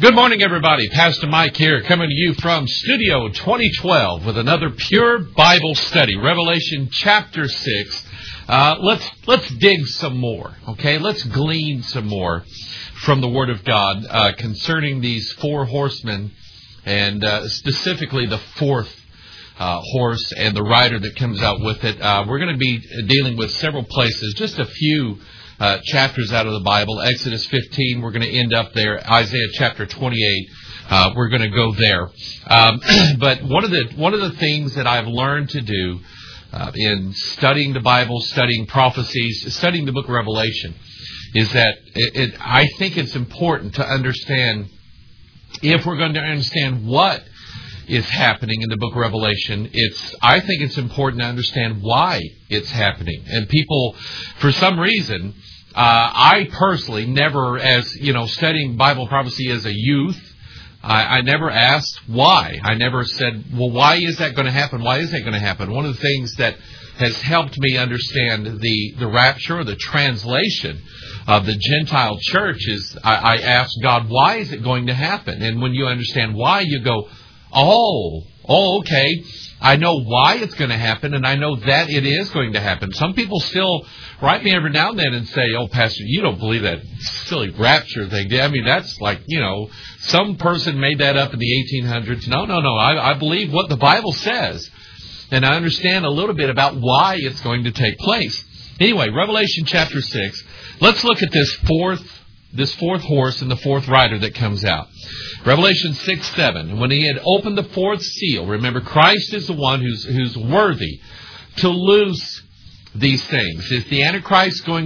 Good morning, everybody. Pastor Mike here, coming to you from Studio 2012 with another pure Bible study, Revelation chapter 6. Let's dig some more, okay? Let's glean some more from the Word of God concerning these four horsemen, and specifically the fourth horse and the rider that comes out with it. We're going to be dealing with several places, just a few chapters out of the Bible. Exodus 15, we're going to end up there. Isaiah chapter 28, we're going to go there. But one of the things that I've learned to do in studying the Bible, studying prophecies, studying the book of Revelation, is that I think it's important to understand, if we're going to understand what is happening in the book of Revelation, I think it's important to understand why it's happening. And people, for some reason, I personally never, studying Bible prophecy as a youth, I never asked why. I never said, well, why is that going to happen? Why is that going to happen? One of the things that has helped me understand the rapture, or the translation of the Gentile church, is I asked God, why is it going to happen? And when you understand why, you go, Oh, okay. I know why it's going to happen, and I know that it is going to happen. Some people still write me every now and then and say, oh, Pastor, you don't believe that silly rapture thing. I mean, that's like, some person made that up in the 1800s. No. I believe what the Bible says, and I understand a little bit about why it's going to take place. Anyway, Revelation chapter 6. Let's look at this fourth horse and the fourth rider that comes out. Revelation 6:7. When he had opened the fourth seal, remember, Christ is the one who's worthy to loose these things. Is the Antichrist going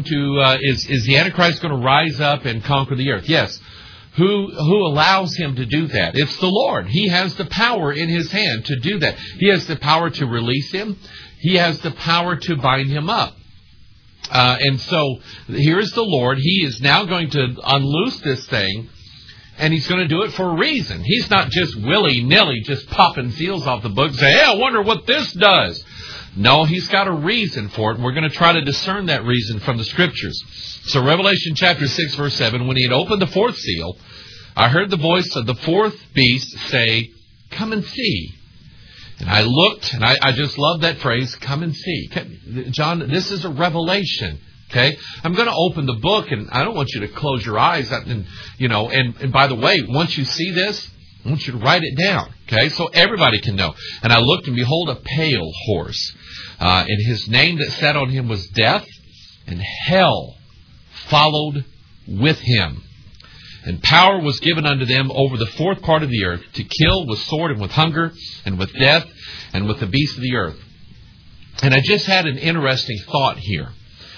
to rise up and conquer the earth? Yes. Who allows him to do that? It's the Lord. He has the power in his hand to do that. He has the power to release him. He has the power to bind him up. And so here's the Lord. He is now going to unloose this thing, and he's going to do it for a reason. He's not just willy-nilly just popping seals off the book and say, hey, I wonder what this does. No, he's got a reason for it, and we're going to try to discern that reason from the Scriptures. So Revelation chapter 6, verse 7, when he had opened the fourth seal, I heard the voice of the fourth beast say, come and see. And I looked, and I just love that phrase, come and see. John, this is a revelation, okay? I'm going to open the book, and I don't want you to close your eyes. And by the way, once you see this, I want you to write it down, okay? So everybody can know. And I looked, and behold, a pale horse. And his name that sat on him was Death, and hell followed with him. And power was given unto them over the fourth part of the earth, to kill with sword and with hunger and with death and with the beasts of the earth. And I just had an interesting thought here.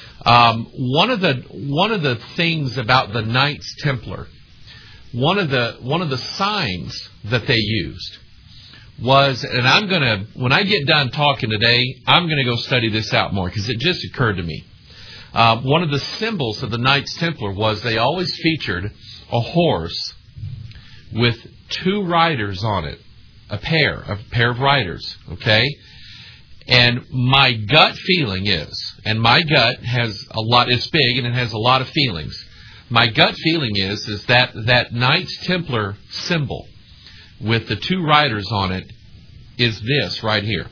One of the things about the Knights Templar, one of the signs that they used was, and when I get done talking today, I'm going to go study this out more, because it just occurred to me. One of the symbols of the Knights Templar was they always featured a horse with two riders on it, a pair of riders, okay? And my gut feeling is, and my gut has a lot, it's big and it has a lot of feelings. My gut feeling is that Knights Templar symbol with the two riders on it is this right here.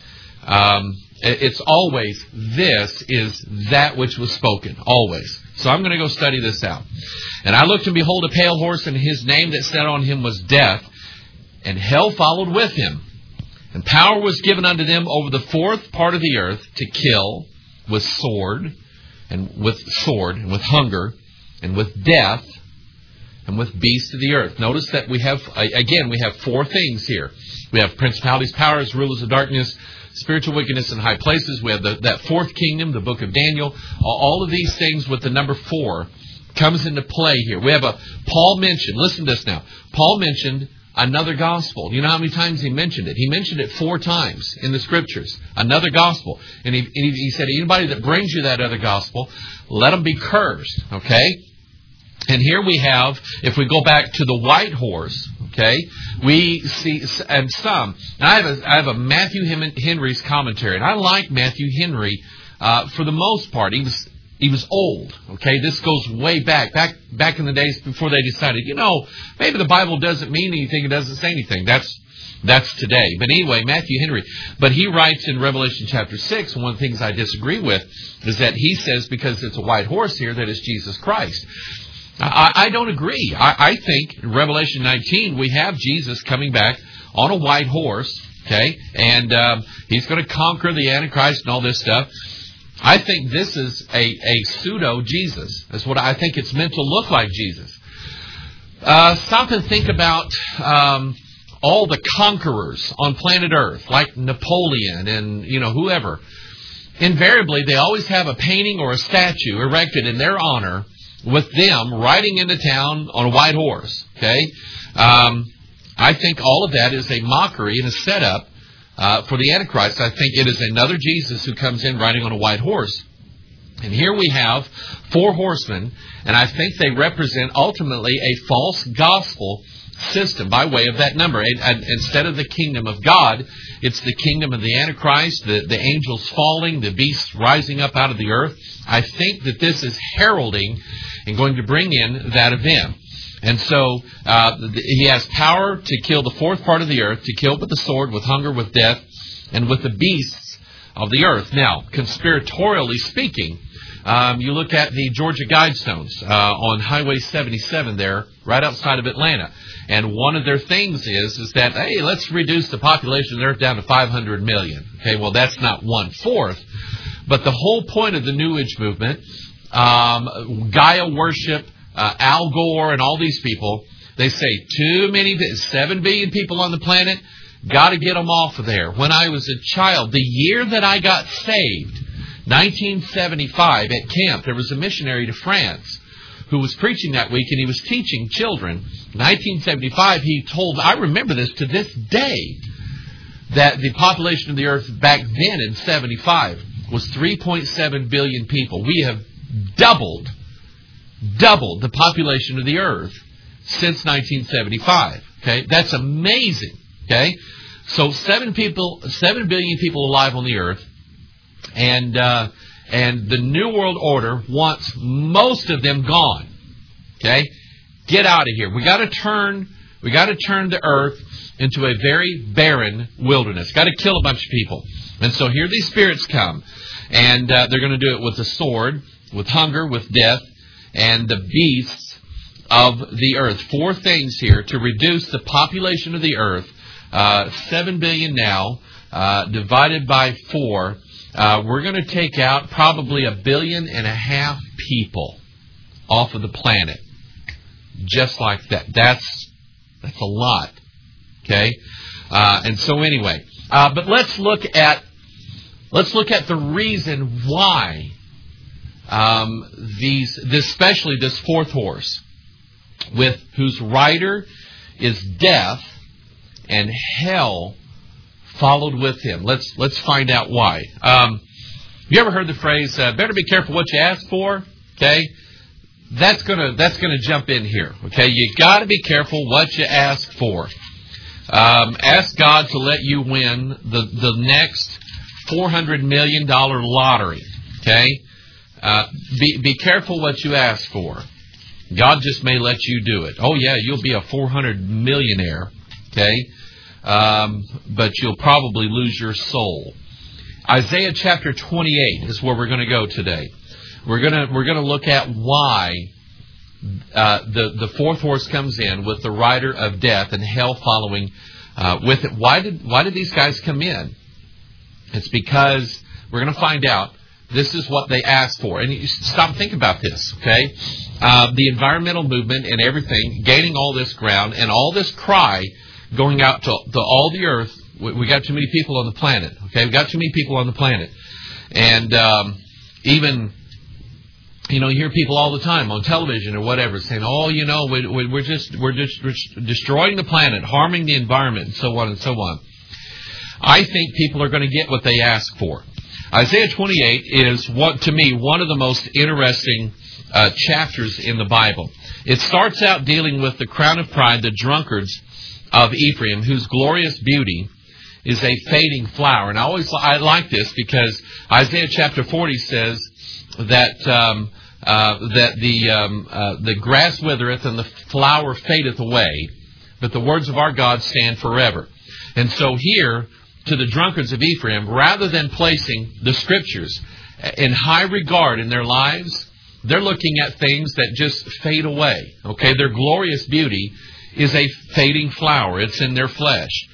It's always, this is that which was spoken, always. So I'm going to go study this out. And I looked, and behold, a pale horse, and his name that sat on him was Death, and hell followed with him. And power was given unto them over the fourth part of the earth, to kill with sword, and with hunger, and with death, and with beasts of the earth. Notice that we have four things here. We have principalities, powers, rulers of darkness, spiritual wickedness in high places. We have that fourth kingdom, the book of Daniel. All of these things with the number 4 comes into play here. We have Paul mentioned, listen to this now. Paul mentioned another gospel. You know how many times he mentioned it? He mentioned it 4 times in the Scriptures. Another gospel. And he said, anybody that brings you that other gospel, let them be cursed. Okay? And here we have, if we go back to the white horse, okay, we see, and I have a Matthew Henry's commentary, and I like Matthew Henry for the most part. He was old. Okay, this goes way back in the days before they decided, maybe the Bible doesn't mean anything, it doesn't say anything. That's today. But anyway, Matthew Henry, but he writes in Revelation chapter 6, and one of the things I disagree with is that he says because it's a white horse here that it's Jesus Christ. I don't agree. I think in Revelation 19 we have Jesus coming back on a white horse, okay, and he's going to conquer the Antichrist and all this stuff. I think this is a pseudo-Jesus. That's what I think it's meant to look like Jesus. Stop and think about all the conquerors on planet Earth, like Napoleon and, whoever. Invariably, they always have a painting or a statue erected in their honor with them riding into town on a white horse. Okay? I think all of that is a mockery and a setup for the Antichrist. I think it is another Jesus who comes in riding on a white horse. And here we have 4 horsemen, and I think they represent ultimately a false gospel system by way of that number. And instead of the kingdom of God, it's the kingdom of the Antichrist, the angels falling, the beasts rising up out of the earth. I think that this is heralding and going to bring in that event. And so he has power to kill the fourth part of the earth, to kill with the sword, with hunger, with death, and with the beasts of the earth. Now, conspiratorially speaking, you look at the Georgia Guidestones on Highway 77 there, right outside of Atlanta. And one of their things is that, hey, let's reduce the population of the earth down to 500 million. Okay, well, that's not 1/4. But the whole point of the New Age movement, Gaia worship, Al Gore and all these people, they say too many, 7 billion people on the planet, got to get them off of there. When I was a child, the year that I got saved, 1975, at camp, there was a missionary to France who was preaching that week, and he was teaching children. 1975, he told, I remember this to this day, that the population of the earth back then in 75 was 3.7 billion people. We have doubled the population of the earth since 1975. Okay, that's amazing. Okay, so 7 billion people alive on the earth, and the New World Order wants most of them gone. Okay, get out of here. We got to turn the earth into a very barren wilderness. Got to kill a bunch of people. And so here these spirits come, and they're going to do it with the sword, with hunger, with death, and the beasts of the earth. 4 things here to reduce the population of the earth. 7 billion now, divided by 4. We're going to take out probably 1.5 billion people off of the planet. Just like that. That's a lot. Okay? And so anyway, but let's look at the reason why especially this fourth horse, with whose rider is death, and hell followed with him. Let's find out why. You ever heard the phrase, better be careful what you ask for? Okay? That's gonna jump in here. Okay? You gotta be careful what you ask for. Ask God to let you win the next $400 million lottery. Okay? Be careful what you ask for. God just may let you do it. Oh yeah, you'll be a 400 millionaire. Okay? But you'll probably lose your soul. Isaiah chapter 28 is where we're going to go today. We're going to look at why the fourth horse comes in with the rider of death and hell following with it. Why did these guys come in? It's because we're going to find out. This is what they asked for. And you stop and think about this, okay? The environmental movement and everything gaining all this ground and all this cry going out to all the earth. We got too many people on the planet. Okay, we got too many people on the planet, and even you hear people all the time on television or whatever saying, "Oh, we're just destroying the planet, harming the environment, and so on and so on." I think people are going to get what they ask for. Isaiah 28 is, to me, one of the most interesting chapters in the Bible. It starts out dealing with the crown of pride, the drunkards of Ephraim, whose glorious beauty is a fading flower. And I like this because Isaiah chapter 40 says, that the grass withereth and the flower fadeth away, but the words of our God stand forever. And so here, to the drunkards of Ephraim, rather than placing the Scriptures in high regard in their lives, they're looking at things that just fade away. Okay, their glorious beauty is a fading flower. It's in their flesh.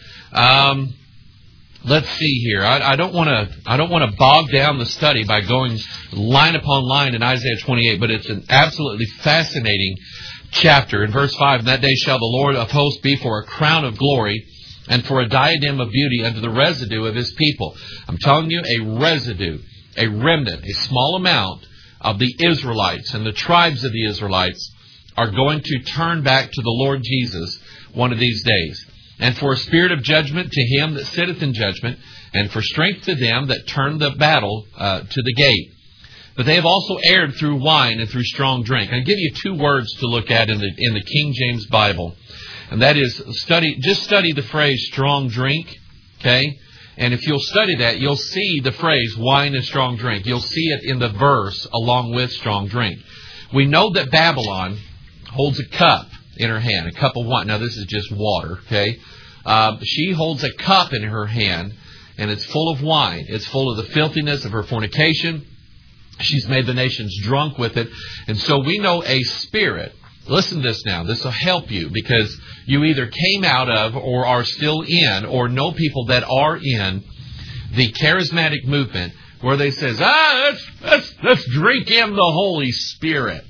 Let's see here. I don't want to bog down the study by going line upon line in Isaiah 28, but it's an absolutely fascinating chapter. In verse 5, "In that day shall the Lord of hosts be for a crown of glory and for a diadem of beauty unto the residue of his people." I'm telling you, a residue, a remnant, a small amount of the Israelites and the tribes of the Israelites are going to turn back to the Lord Jesus one of these days. "And for a spirit of judgment to him that sitteth in judgment, and for strength to them that turn the battle to the gate. But they have also erred through wine and through strong drink." I'll give you two words to look at in the King James Bible, and that is study the phrase strong drink, okay? And if you'll study that, you'll see the phrase wine and strong drink. You'll see it in the verse along with strong drink. We know that Babylon holds a cup in her hand, a cup of wine. Now, this is just water, okay? She holds a cup in her hand, and it's full of wine. It's full of the filthiness of her fornication. She's made the nations drunk with it. And so we know a spirit. Listen to this now. This will help you, because you either came out of or are still in or know people that are in the charismatic movement where they says, let's drink in the Holy Spirit.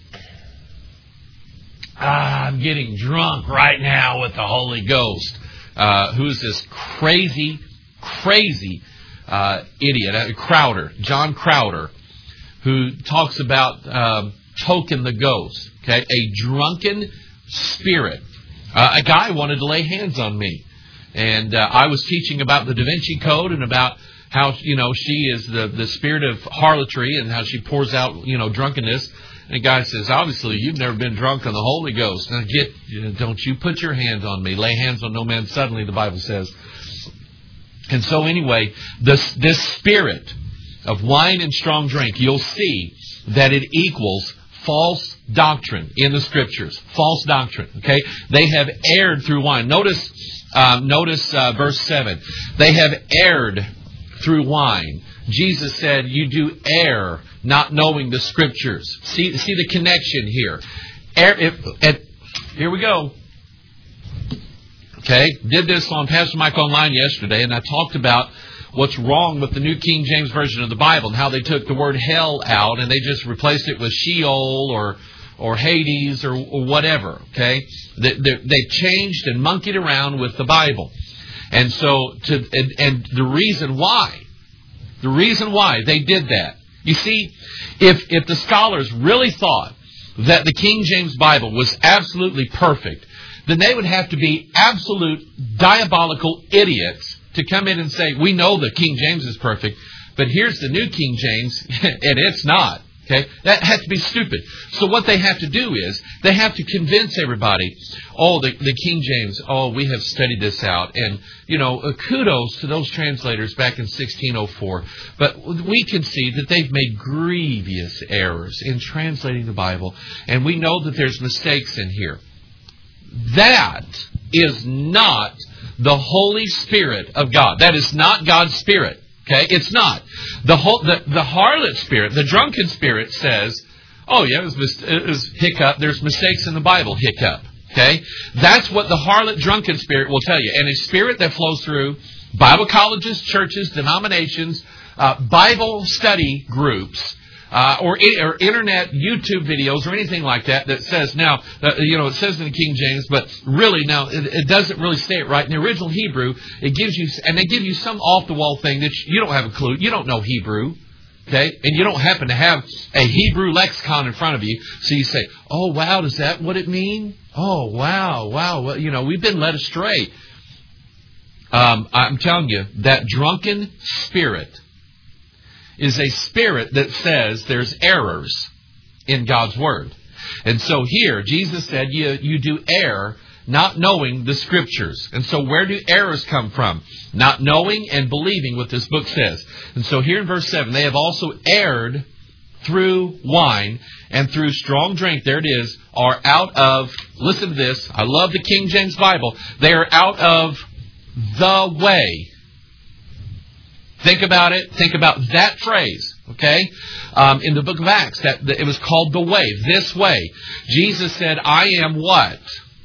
I'm getting drunk right now with the Holy Ghost. Who's this crazy idiot? Crowder, John Crowder, who talks about token the ghost. Okay, a drunken spirit. A guy wanted to lay hands on me, and I was teaching about the Da Vinci Code and about how she is the spirit of harlotry and how she pours out drunkenness. And the guy says, "Obviously, you've never been drunk on the Holy Ghost. Now don't you put your hands on me. Lay hands on no man suddenly," the Bible says. And so anyway, this spirit of wine and strong drink, you'll see that it equals false doctrine in the Scriptures. False doctrine. Okay, they have erred through wine. Notice verse 7. They have erred through wine. Jesus said, "You do err, not knowing the Scriptures." See the connection here. Here we go. Okay, did this on Pastor Mike Online yesterday, and I talked about what's wrong with the New King James Version of the Bible and how they took the word hell out and they just replaced it with Sheol or Hades or whatever. Okay, they changed and monkeyed around with the Bible, and so and the reason why they did that. You see, if the scholars really thought that the King James Bible was absolutely perfect, then they would have to be absolute diabolical idiots to come in and say, "We know the King James is perfect, but here's the New King James, and it's not." Okay, that has to be stupid. So what they have to do is they have to convince everybody, the King James, we have studied this out, and kudos to those translators back in 1604. But we can see that they've made grievous errors in translating the Bible, and we know that there's mistakes in here. That is not the Holy Spirit of God. That is not God's Spirit. Okay, it's not. The harlot spirit, the drunken spirit says, it was hiccup. There's mistakes in the Bible, hiccup. Okay, that's what the harlot drunken spirit will tell you. And a spirit that flows through Bible colleges, churches, denominations, Bible study groups, or internet YouTube videos or anything like that says now, it says in the King James, but really now it doesn't really say it right. In the original Hebrew, it gives you, and they give you some off-the-wall thing that you don't have a clue. You don't know Hebrew, okay? And you don't happen to have a Hebrew lexicon in front of you. So you say, "Oh, wow, does that what it mean? Oh, wow. Well, we've been led astray." I'm telling you, that drunken spirit is a spirit that says there's errors in God's Word. And so here, Jesus said, you do err, not knowing the Scriptures. And so where do errors come from? Not knowing and believing what this book says. And so here in verse 7, they have also erred through wine and through strong drink, there it is, are out of, listen to this, I love the King James Bible, they are out of the way. Think about it. Think about that phrase, okay? In the book of Acts, that it was called the way, this way. Jesus said, I am what?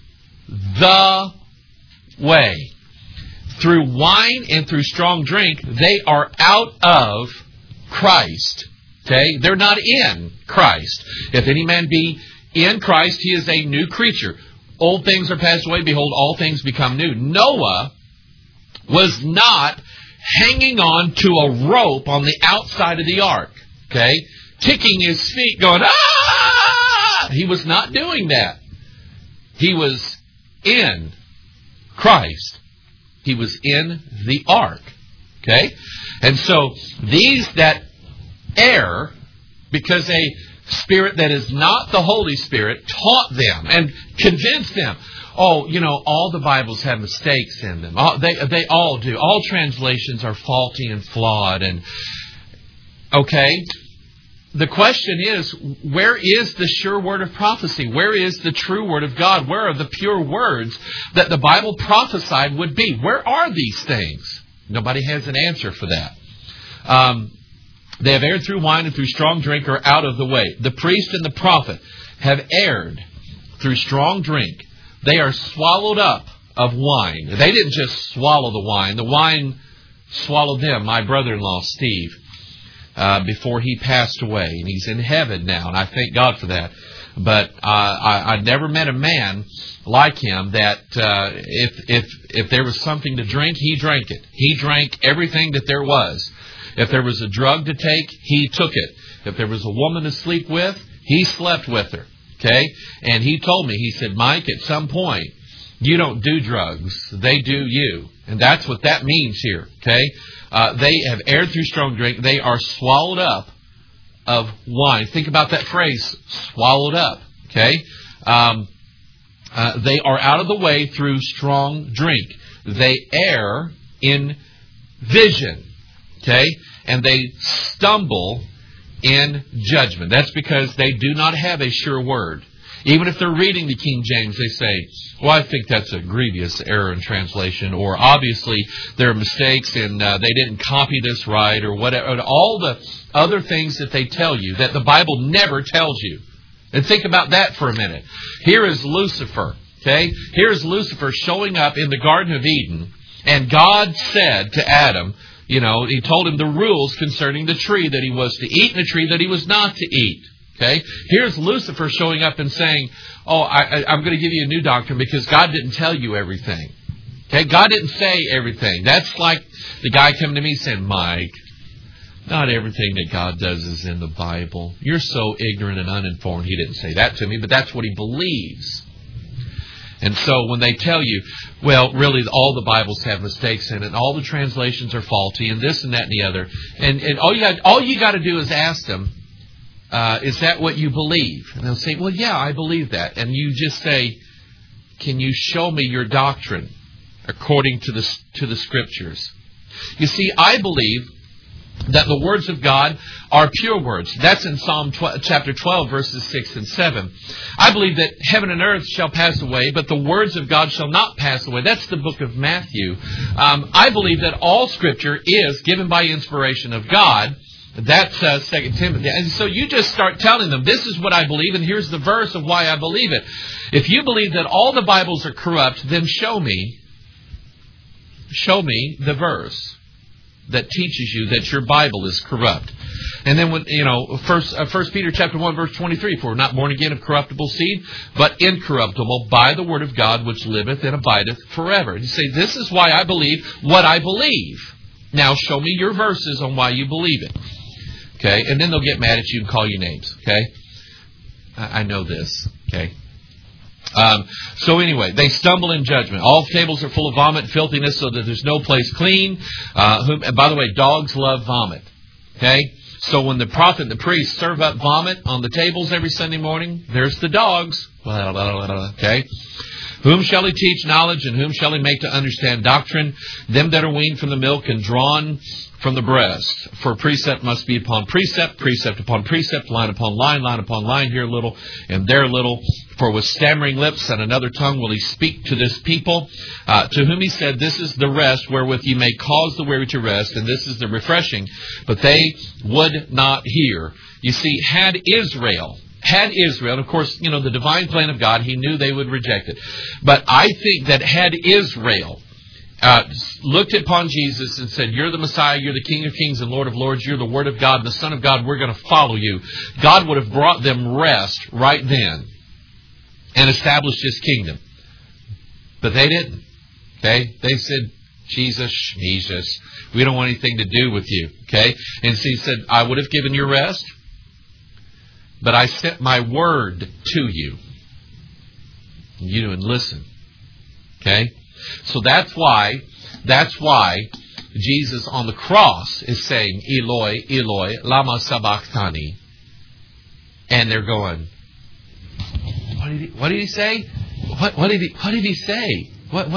The way. Through wine and through strong drink, they are out of Christ. Okay? They're not in Christ. If any man be in Christ, he is a new creature. Old things are passed away. Behold, all things become new. Noah was not hanging on to a rope on the outside of the ark. Okay? Kicking his feet, going, ah! He was not doing that. He was in Christ. He was in the ark. Okay? And so these that err, because a spirit that is not the Holy Spirit taught them and convinced them, oh, you know, all the Bibles have mistakes in them. They all do. All translations are faulty and flawed. And okay, the question is, where is the sure word of prophecy? Where is the true word of God? Where are the pure words that the Bible prophesied would be? Where are these things? Nobody has an answer for that. They have erred through wine and through strong drink are out of the way. The priest and the prophet have erred through strong drink. They are swallowed up of wine. They didn't just swallow the wine. The wine swallowed them. My brother-in-law, Steve, before he passed away. And he's in heaven now, and I thank God for that. But I never met a man like him that if there was something to drink, he drank it. He drank everything that there was. If there was a drug to take, he took it. If there was a woman to sleep with, he slept with her. Okay? And he told me, he said, Mike, at some point, you don't do drugs. They do you. And that's what that means here. Okay? They have erred through strong drink. They are swallowed up of wine. Think about that phrase, swallowed up. Okay? They are out of the way through strong drink. They err in vision. Okay? And they stumble in judgment. That's because they do not have a sure word. Even if they're reading the King James, they say, well, I think that's a grievous error in translation, or obviously there are mistakes and they didn't copy this right, or whatever. All the other things that they tell you that the Bible never tells you. And think about that for a minute. Here is Lucifer. Okay? Here's Lucifer showing up in the Garden of Eden, and God said to Adam, you know, he told him the rules concerning the tree that he was to eat and the tree that he was not to eat. Okay? Here's Lucifer showing up and saying, oh, I'm going to give you a new doctrine because God didn't tell you everything. Okay? God didn't say everything. That's like the guy coming to me saying, Mike, not everything that God does is in the Bible. You're so ignorant and uninformed. He didn't say that to me, but that's what he believes. And so when they tell you, well, really all the Bibles have mistakes in it, and all the translations are faulty, and this and that and the other, and all you got to do is ask them, is that what you believe? And they'll say, well, yeah, I believe that. And you just say, can you show me your doctrine according to the Scriptures? You see, I believe that the words of God are pure words. That's in Psalm chapter 12, verses 6 and 7. I believe that heaven and earth shall pass away, but the words of God shall not pass away. That's the book of Matthew. I believe that all Scripture is given by inspiration of God. That's 2 Timothy. And so you just start telling them, this is what I believe, and here's the verse of why I believe it. If you believe that all the Bibles are corrupt, then show me the verse that teaches you that your Bible is corrupt. And then when, First Peter chapter 1 verse 23, for we're not born again of corruptible seed, but incorruptible by the word of God which liveth and abideth forever. And you say, this is why I believe what I believe. Now show me your verses on why you believe it. Okay? And then they'll get mad at you and call you names. Okay? I know this. Okay? So anyway, they stumble in judgment. All tables are full of vomit and filthiness, so that there's no place clean. And by the way, dogs love vomit. Okay? So when the prophet and the priest serve up vomit on the tables every Sunday morning, there's the dogs. Okay? Whom shall he teach knowledge, and whom shall he make to understand doctrine? Them that are weaned from the milk and drawn from the breast. For precept must be upon precept, precept upon precept, line upon line, here a little and there a little. For with stammering lips and another tongue will he speak to this people, to whom he said, This is the rest wherewith ye may cause the weary to rest, and this is the refreshing. But they would not hear. You see, had Israel, and of course, the divine plan of God, he knew they would reject it. But I think that had Israel looked upon Jesus and said, You're the Messiah, you're the King of Kings and Lord of Lords, you're the Word of God, the Son of God, we're going to follow you, God would have brought them rest right then and established His kingdom. But they didn't. Okay? They said, Jesus, we don't want anything to do with you. Okay? And so He said, I would have given you rest, but I sent my word to you. You didn't listen. Okay? So that's why Jesus on the cross is saying, Eloi, Eloi, lama sabachthani. And they're going, what did he say? What did he say?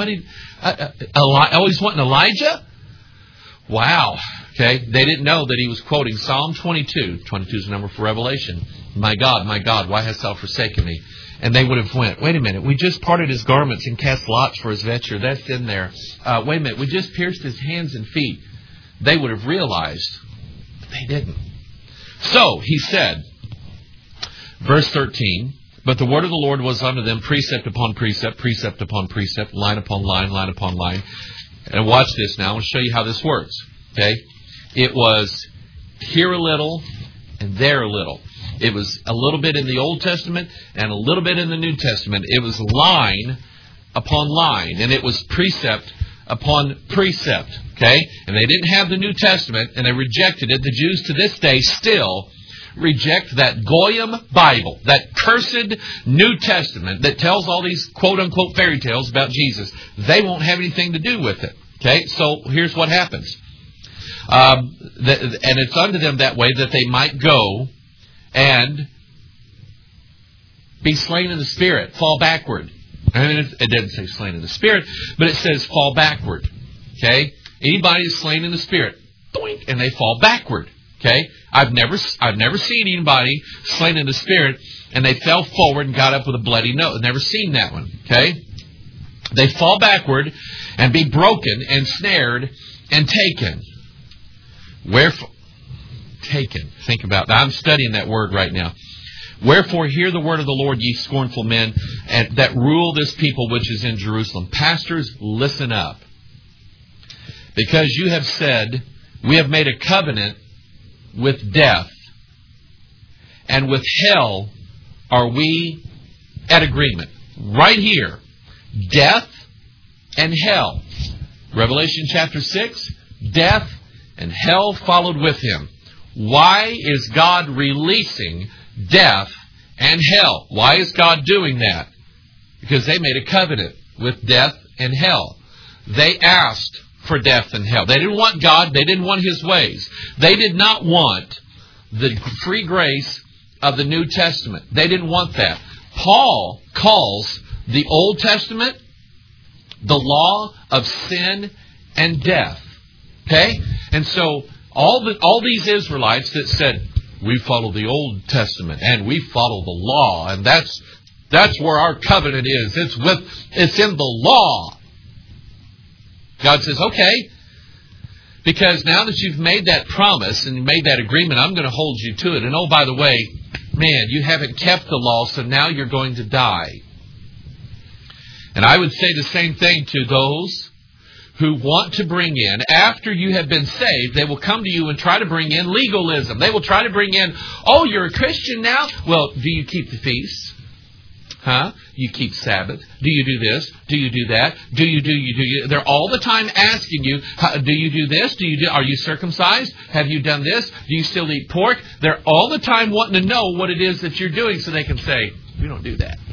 He's wanting Elijah? Wow. Okay. They didn't know that he was quoting Psalm 22. 22 is the number for Revelation. My God, why hast thou forsaken me? And they would have went, wait a minute, we just parted his garments and cast lots for his vesture. That's in there. Wait a minute, we just pierced his hands and feet. They would have realized, but they didn't. So he said, verse 13, But the word of the Lord was unto them precept upon precept, precept upon precept, line upon line, line upon line. And watch this now. I'll show you how this works. Okay? It was here a little and there a little. It was a little bit in the Old Testament and a little bit in the New Testament. It was line upon line. And it was precept upon precept. Okay? And they didn't have the New Testament and they rejected it. The Jews to this day still reject that Goyim Bible, that cursed New Testament that tells all these quote-unquote fairy tales about Jesus. They won't have anything to do with it. Okay? So here's what happens. And it's unto them that way that they might go and be slain in the Spirit, fall backward. I mean, it doesn't say slain in the Spirit, but it says fall backward. Okay? Anybody is slain in the Spirit, doink, and they fall backward. Okay? I've never seen anybody slain in the Spirit and they fell forward and got up with a bloody nose. I've never seen that one. Okay? They fall backward and be broken and snared and taken. Wherefore, taken. Think about that. I'm studying that word right now. Wherefore, hear the word of the Lord, ye scornful men, and that rule this people which is in Jerusalem. Pastors, listen up. Because you have said, we have made a covenant with death, and with hell are we at agreement. Right here. Death and hell. Revelation chapter 6, death and hell followed with him. Why is God releasing death and hell? Why is God doing that? Because they made a covenant with death and hell. They asked for death and hell. They didn't want God. They didn't want His ways. They did not want the free grace of the New Testament. They didn't want that. Paul calls the Old Testament the law of sin and death. Okay? And so all these Israelites that said, we follow the Old Testament and we follow the law, and that's where our covenant is. It's in the law. God says, okay, because now that you've made that promise and made that agreement, I'm going to hold you to it. And oh, by the way, man, you haven't kept the law, so now you're going to die. And I would say the same thing to those who want to bring in, after you have been saved, they will come to you and try to bring in legalism. They will try to bring in, oh, you're a Christian now? Well, do you keep the feasts? Huh? You keep Sabbath? Do you do this? Do you do that? Do you? They're all the time asking you, do you do this? Are you circumcised? Have you done this? Do you still eat pork? They're all the time wanting to know what it is that you're doing so they can say, we don't do that.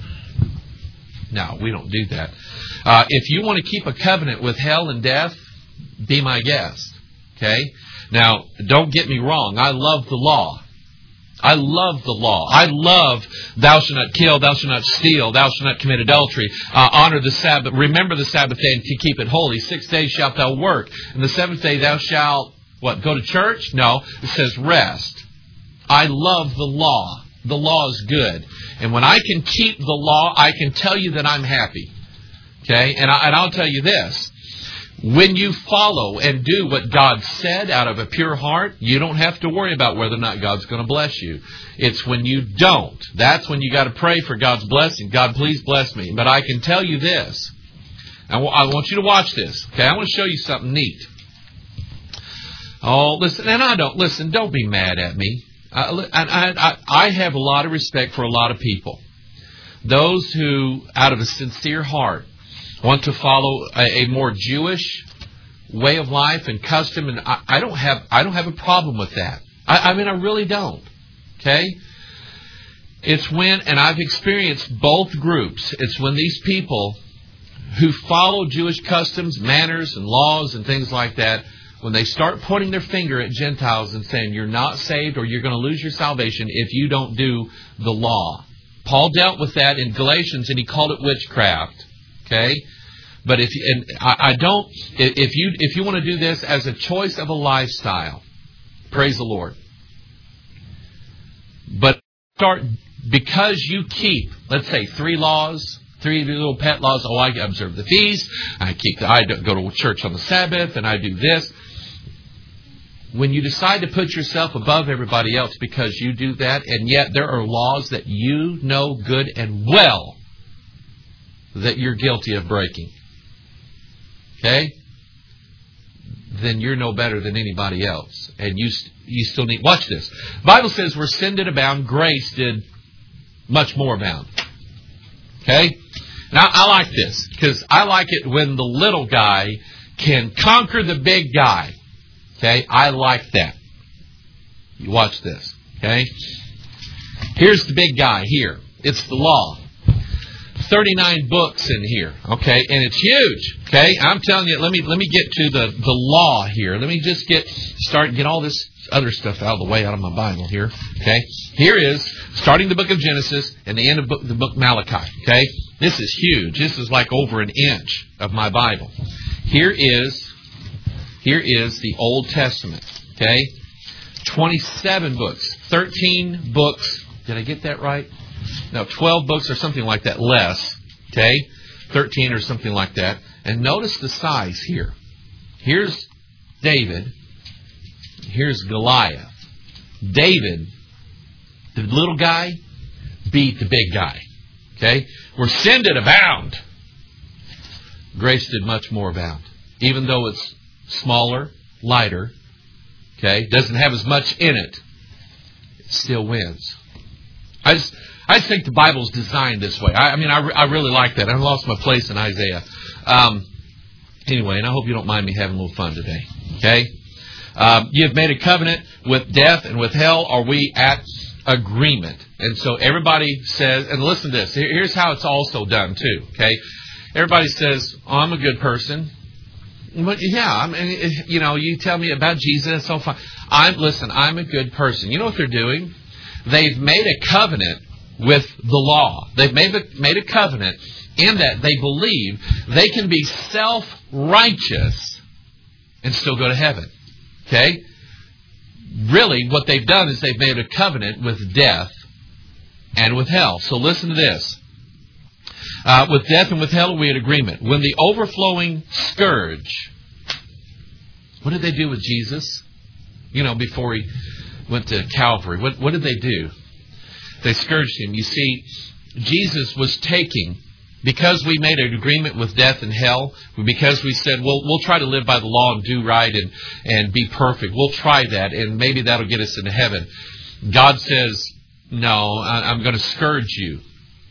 No, we don't do that. If you want to keep a covenant with hell and death, be my guest. Okay? Now, don't get me wrong. I love the law. I love the law. I love thou shalt not kill, thou shalt not steal, thou shalt not commit adultery, honor the Sabbath, remember the Sabbath day and to keep it holy. 6 days shalt thou work, and the seventh day thou shalt, what, go to church? No, it says rest. I love the law. The law is good. And when I can keep the law, I can tell you that I'm happy. Okay? And I'll tell you this. When you follow and do what God said out of a pure heart, you don't have to worry about whether or not God's going to bless you. It's when you don't. That's when you got to pray for God's blessing. God, please bless me. But I can tell you this. I want you to watch this. Okay? I want to show you something neat. Oh, listen, and don't be mad at me. I have a lot of respect for a lot of people. Those who, out of a sincere heart, want to follow a more Jewish way of life and custom, and I don't have a problem with that. I mean, I really don't. Okay? It's when, and I've experienced both groups, it's when these people who follow Jewish customs, manners, and laws and things like that, when they start pointing their finger at Gentiles and saying, you're not saved or you're going to lose your salvation if you don't do the law. Paul dealt with that in Galatians and he called it witchcraft. Okay? But if you want to do this as a choice of a lifestyle, praise the Lord. But start, because you keep, let's say, 3 laws, 3 little pet laws. Oh, I observe the feast. I go to church on the Sabbath, and I do this. When you decide to put yourself above everybody else because you do that, and yet there are laws that you know good and well that you're guilty of breaking, okay? Then you're no better than anybody else. And you still need... Watch this. The Bible says where sin did abound, grace did much more abound. Okay? Now, I like this, because I like it when the little guy can conquer the big guy. Okay? I like that. You watch this. Okay? Here's the big guy here. It's the law. 39 books in here. Okay? And it's huge. Okay? I'm telling you, let me get to the law here. Let me just get all this other stuff out of the way out of my Bible here. Okay? Here is starting the book of Genesis and the end of the book Malachi. Okay? This is huge. This is like over an inch of my Bible. Here is the Old Testament. Okay? 27 books. 13 books. Did I get that right? No, 12 books or something like that. Less. Okay? 13 or something like that. And notice the size here. Here's David. Here's Goliath. David, the little guy, beat the big guy. Okay? Where sin did abound, grace did much more abound. Even though it's smaller, lighter, okay, doesn't have as much in it, it still wins. I just think the Bible's designed this way. I really like that. I lost my place in Isaiah. Anyway, and I hope you don't mind me having a little fun today. Okay? You have made a covenant with death and with hell. Are we at agreement? And so everybody says, and listen to this. Here's how it's also done too. Okay? Everybody says, oh, I'm a good person. But yeah, you tell me about Jesus, that's so fine. I'm a good person. You know what they're doing? They've made a covenant with the law. They've made a covenant in that they believe they can be self-righteous and still go to heaven. Okay? Really, what they've done is they've made a covenant with death and with hell. So listen to this. With death and with hell, we had agreement. When the overflowing scourge, what did they do with Jesus? Before he went to Calvary, what did they do? They scourged him. You see, Jesus was taking, because we made an agreement with death and hell, because we said, well, we'll try to live by the law and do right and be perfect. We'll try that, and maybe that'll get us into heaven. God says, no, I'm going to scourge you.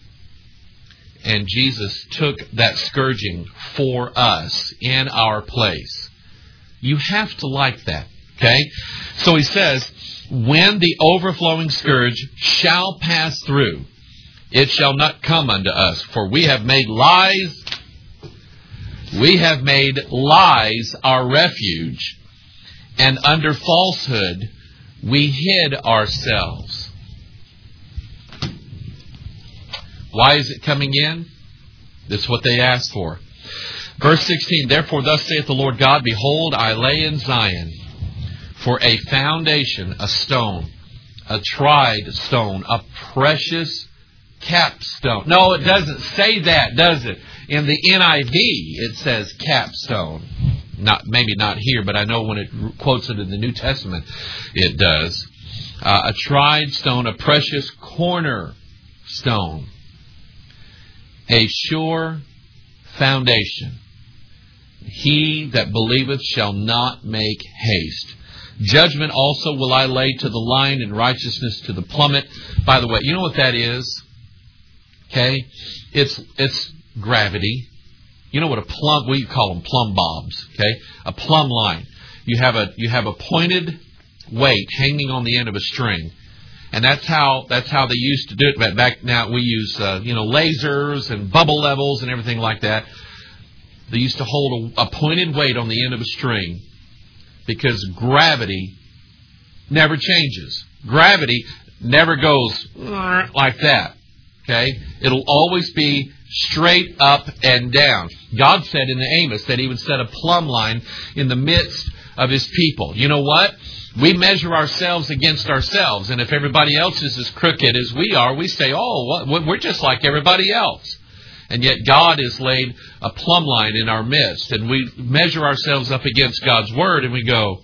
And Jesus took that scourging for us in our place. You have to like that. Okay? So he says, when the overflowing scourge shall pass through, it shall not come unto us. For we have made lies our refuge, and under falsehood we hid ourselves. Why is it coming in? That's what they asked for. Verse 16, therefore thus saith the Lord God, behold, I lay in Zion for a foundation, a stone, a tried stone, a precious capstone. No, it doesn't say that, does it? In the NIV, it says capstone. Maybe not here, but I know when it quotes it in the New Testament, it does. A tried stone, a precious cornerstone, a sure foundation. He that believeth shall not make haste. Judgment also will I lay to the line, and righteousness to the plummet. By the way, you know what that is? Okay? It's gravity. You know what we call them plumb bobs, okay? A plumb line. You have a pointed weight hanging on the end of a string. And that's how they used to do it. Back now we use lasers and bubble levels and everything like that. They used to hold a pointed weight on the end of a string because gravity never changes. Gravity never goes like that. Okay? It'll always be straight up and down. God said in the Amos that He would set a plumb line in the midst of His people. You know what? We measure ourselves against ourselves, and if everybody else is as crooked as we are, we say, we're just like everybody else. And yet God has laid a plumb line in our midst, and we measure ourselves up against God's Word, and we go,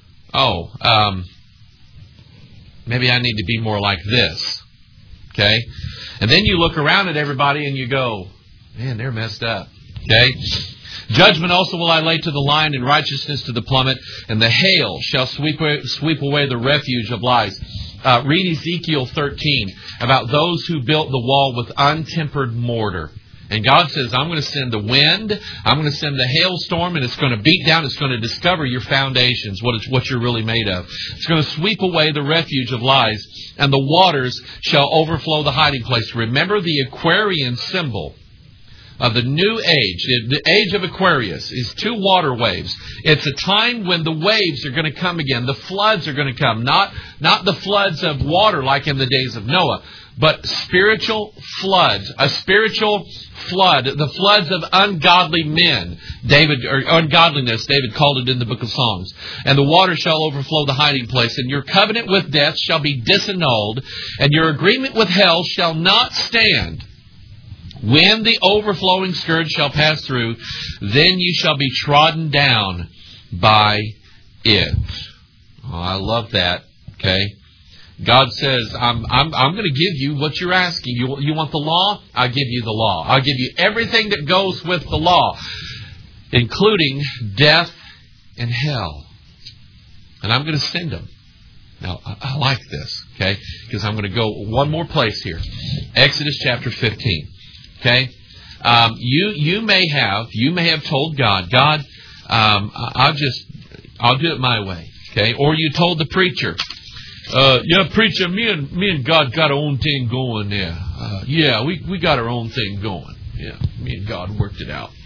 maybe I need to be more like this. Okay? And then you look around at everybody and you go, man, they're messed up. Okay? Judgment also will I lay to the line, and righteousness to the plummet, and the hail shall sweep away the refuge of lies. Read Ezekiel 13 about those who built the wall with untempered mortar. And God says, I'm going to send the wind, I'm going to send the hailstorm, and it's going to beat down, it's going to discover your foundations, what you're really made of. It's going to sweep away the refuge of lies, and the waters shall overflow the hiding place. Remember the Aquarian symbol of the new age. The age of Aquarius is 2 water waves. It's a time when the waves are going to come again. The floods are going to come. Not the floods of water like in the days of Noah, but spiritual floods. A spiritual flood. The floods of ungodly men. Ungodliness, David called it in the book of Psalms. And the water shall overflow the hiding place. And your covenant with death shall be disannulled. And your agreement with hell shall not stand. When the overflowing scourge shall pass through, then you shall be trodden down by it. Oh, I love that. Okay. God says, I'm going to give you what you're asking. You want the law? I'll give you the law. I'll give you everything that goes with the law, including death and hell. And I'm going to send them. Now, I like this, okay, because I'm going to go one more place here. Exodus chapter 15. Okay, you may have told God, I'll do it my way. Okay, or you told the preacher, preacher, me and God got our own thing going there. We got our own thing going. Yeah, me and God worked it out.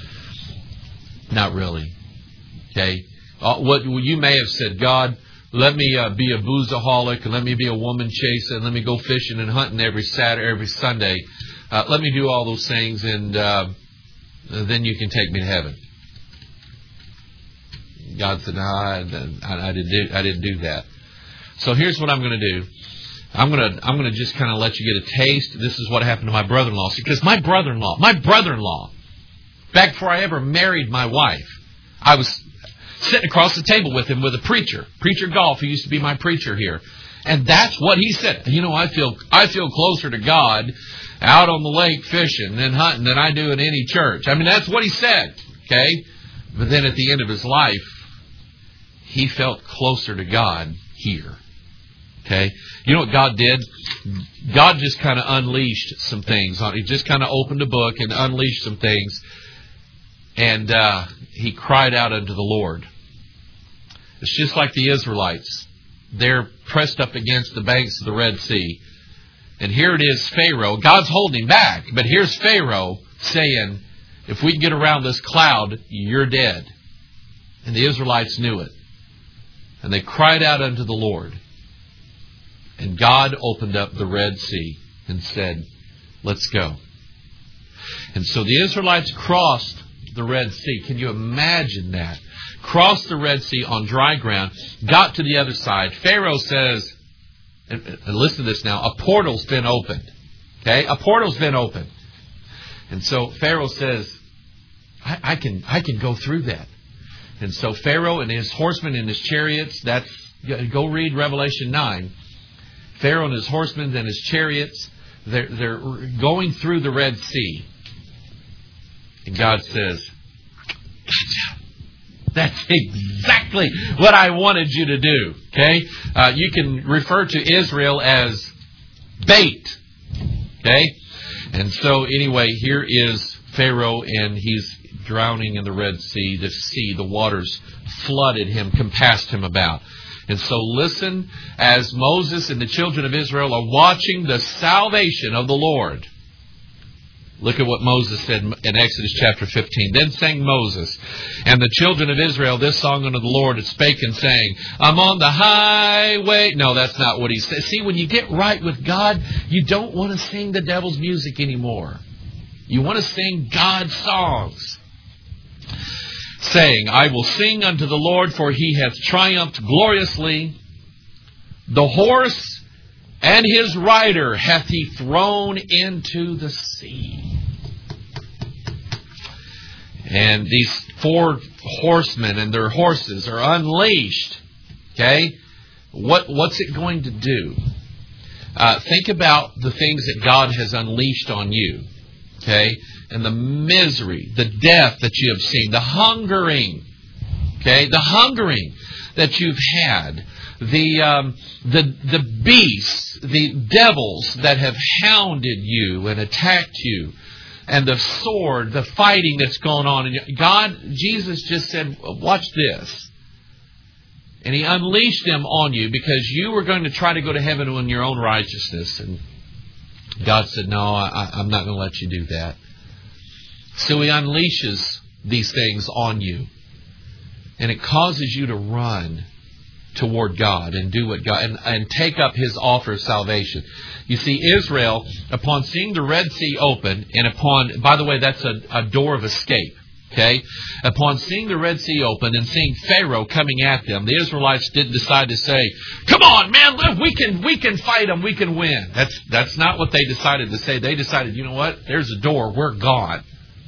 Not really. Okay, what you may have said, God, let me be a boozaholic, and let me be a woman chaser, and let me go fishing and hunting every Saturday, every Sunday. Let me do all those things, and then you can take me to heaven. God said, "No, I didn't do that." So here's what I'm going to do. I'm going to just kind of let you get a taste. This is what happened to my brother-in-law. Because my brother-in-law, back before I ever married my wife, I was sitting across the table with him with a preacher Golf, who used to be my preacher here. And that's what he said. I feel closer to God out on the lake fishing and hunting than I do in any church. I mean, that's what he said. Okay? But then at the end of his life, he felt closer to God here. Okay? You know what God did? God just kind of unleashed some things. He just kind of opened a book and unleashed some things. And he cried out unto the Lord. It's just like the Israelites. They're pressed up against the banks of the Red Sea. And here it is, Pharaoh. God's holding back. But here's Pharaoh saying, if we can get around this cloud, you're dead. And the Israelites knew it. And they cried out unto the Lord. And God opened up the Red Sea and said, Let's go. And so the Israelites crossed the Red Sea. Can you imagine that? Crossed the Red Sea on dry ground, got to the other side. Pharaoh says, and listen to this now, a portal's been opened. Okay? A portal's been opened. And so Pharaoh says, I can go through that. And so Pharaoh and his horsemen and his chariots, go read Revelation 9. Pharaoh and his horsemen and his chariots, they're going through the Red Sea. And God says, gotcha. That's exactly what I wanted you to do. Okay? You can refer to Israel as bait. Okay? And so anyway, here is Pharaoh, and he's drowning in the Red Sea. The waters flooded him, compassed him about. And so listen as Moses and the children of Israel are watching the salvation of the Lord. Look at what Moses said in Exodus chapter 15. Then sang Moses and the children of Israel this song unto the Lord, and spake and sang, I'm on the highway. No, that's not what he said. See, when you get right with God, you don't want to sing the devil's music anymore. You want to sing God's songs. Saying, I will sing unto the Lord, for he hath triumphed gloriously. The horse and his rider hath he thrown into the sea. And these 4 horsemen and their horses are unleashed. Okay? What's it going to do? Think about the things that God has unleashed on you. Okay? And the misery, the death that you have seen, the hungering. Okay? The hungering that you've had. The beasts, the devils that have hounded you and attacked you, and the sword, the fighting that's going on. And Jesus just said, watch this. And he unleashed them on you because you were going to try to go to heaven in your own righteousness. And God said, no, I'm not going to let you do that. So he unleashes these things on you. And it causes you to run toward God and do what God and take up his offer of salvation. You see, Israel, upon seeing the Red Sea open, and by the way, that's a door of escape. Okay? Upon seeing the Red Sea open and seeing Pharaoh coming at them, the Israelites didn't decide to say, come on, man, we can fight them, we can win. That's not what they decided to say. They decided, you know what? There's a door, we're gone.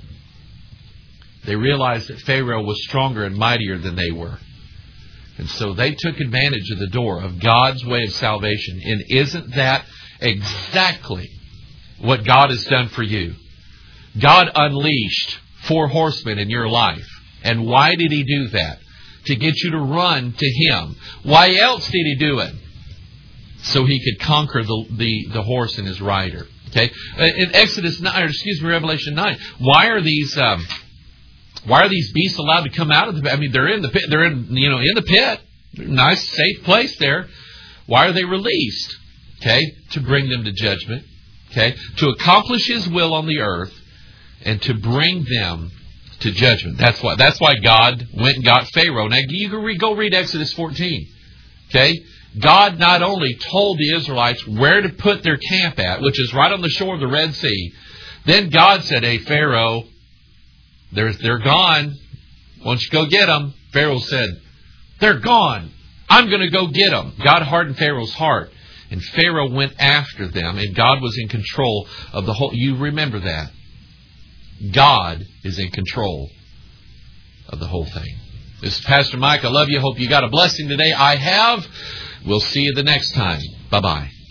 They realized that Pharaoh was stronger and mightier than they were. And so they took advantage of the door of God's way of salvation. And isn't that exactly what God has done for you? God unleashed 4 horsemen in your life. And why did he do that? To get you to run to him. Why else did he do it? So he could conquer the horse and his rider. Okay? In Revelation 9, why are these beasts allowed to come out of the pit? I mean, they're in the pit. They're in the pit. Nice, safe place there. Why are they released? Okay, to bring them to judgment. Okay, to accomplish his will on the earth and to bring them to judgment. That's why God went and got Pharaoh. Now you can go read Exodus 14. Okay, God not only told the Israelites where to put their camp at, which is right on the shore of the Red Sea. Then God said, "Hey Pharaoh, they're gone. Why don't you go get them?" Pharaoh said, "They're gone. I'm going to go get them." God hardened Pharaoh's heart. And Pharaoh went after them. And God was in control of the whole. You remember that. God is in control of the whole thing. This is Pastor Mike. I love you. Hope you got a blessing today. I have. We'll see you the next time. Bye-bye.